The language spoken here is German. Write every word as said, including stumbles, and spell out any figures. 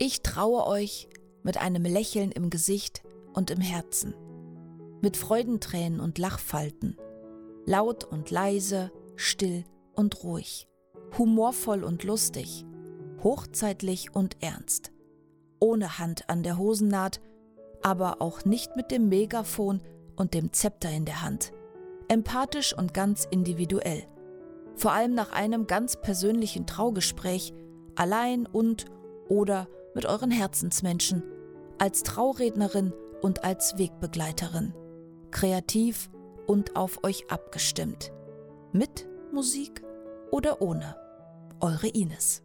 Ich traue euch mit einem Lächeln im Gesicht und im Herzen, mit Freudentränen und Lachfalten, laut und leise, still und ruhig, humorvoll und lustig, hochzeitlich und ernst, ohne Hand an der Hosennaht, aber auch nicht mit dem Megafon und dem Zepter in der Hand, empathisch und ganz individuell, vor allem nach einem ganz persönlichen Traugespräch, allein und oder mit euren Herzensmenschen, als Traurednerin und als Wegbegleiterin, kreativ und auf euch abgestimmt, mit Musik oder ohne. Eure Ines.